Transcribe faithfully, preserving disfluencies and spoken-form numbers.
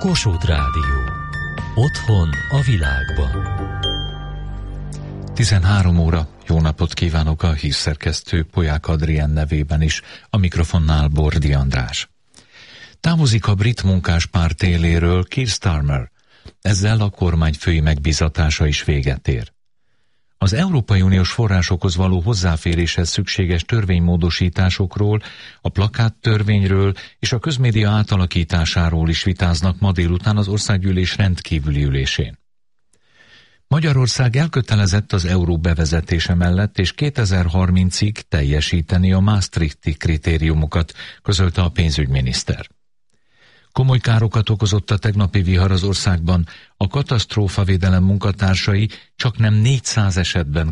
Kossuth Rádió. Otthon a világban. tizenhárom óra. Jó napot kívánok a hírszerkesztő Polyák Adrien nevében is, a mikrofonnál Bordi András. Távozik a brit munkáspárt éléről Keir Starmer. Ezzel a kormányfői megbízatása is véget ér. Az Európai Uniós forrásokhoz való hozzáféréshez szükséges törvénymódosításokról, a plakáttörvényről és a közmédia átalakításáról is vitáznak ma délután az országgyűlés rendkívüli ülésén. Magyarország elkötelezett az euró bevezetése mellett, és kétezer-harmincig teljesíteni a Maastrichti kritériumokat, közölte a pénzügyminiszter. Komoly károkat okozott a tegnapi vihar az országban, a katasztrófavédelem munkatársai csaknem négyszáz esetben